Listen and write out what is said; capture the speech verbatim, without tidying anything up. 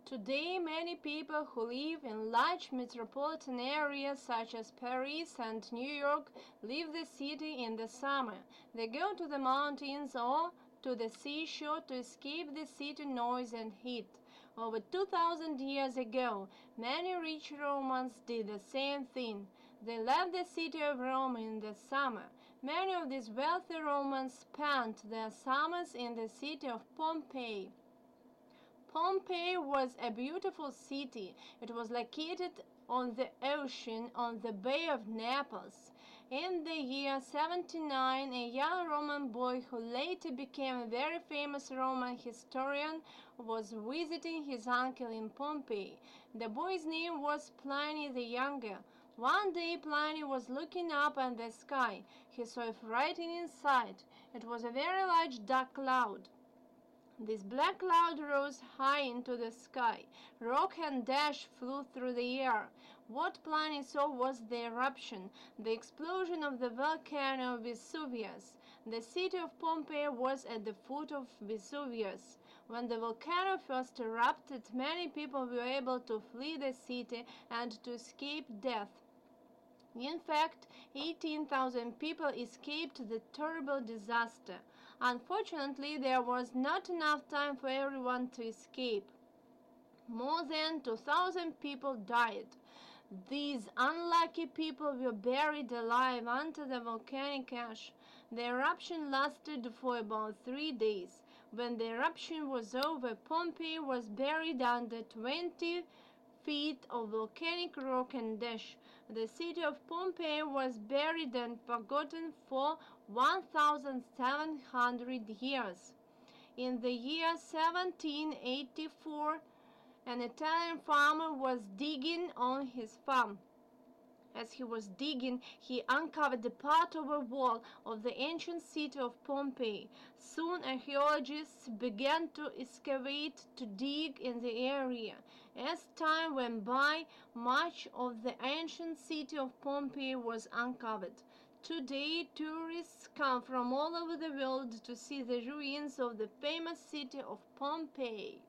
Today, many people who live in large metropolitan areas such as Paris and New York leave the city in the summer. They go to the mountains or to the seashore to escape the city noise and heat. Over two thousand years ago, many rich Romans did the same thing. They left the city of Rome in the summer. Many of these wealthy Romans spent their summers in the city of Pompeii. Pompeii was a beautiful city. It was located on the ocean on the Bay of Naples. In the year seventy-nine, a young Roman boy who later became a very famous Roman historian was visiting his uncle in Pompeii. The boy's name was Pliny the Younger. One day Pliny was looking up at the sky. He saw a frightening sight. It was a very large dark cloud. This black cloud rose high into the sky. Rock and ash flew through the air. What Pliny saw was the eruption, the explosion of the volcano Vesuvius. The city of Pompeii was at the foot of Vesuvius. When the volcano first erupted, many people were able to flee the city and to escape death. In fact, eighteen thousand people escaped the terrible disaster. Unfortunately, there was not enough time for everyone to escape. More than two thousand people died. These unlucky people were buried alive under the volcanic ash. The eruption lasted for about three days. When the eruption was over, Pompeii was buried under twenty feet of volcanic rock and ash. The city of Pompeii was buried and forgotten for one thousand seven hundred years. In the year seventeen eighty-four, an Italian farmer was digging on his farm. As he was digging, he uncovered a part of a wall of the ancient city of Pompeii. Soon archaeologists began to excavate to dig in the area. As time went by, much of the ancient city of Pompeii was uncovered. Today, tourists come from all over the world to see the ruins of the famous city of Pompeii.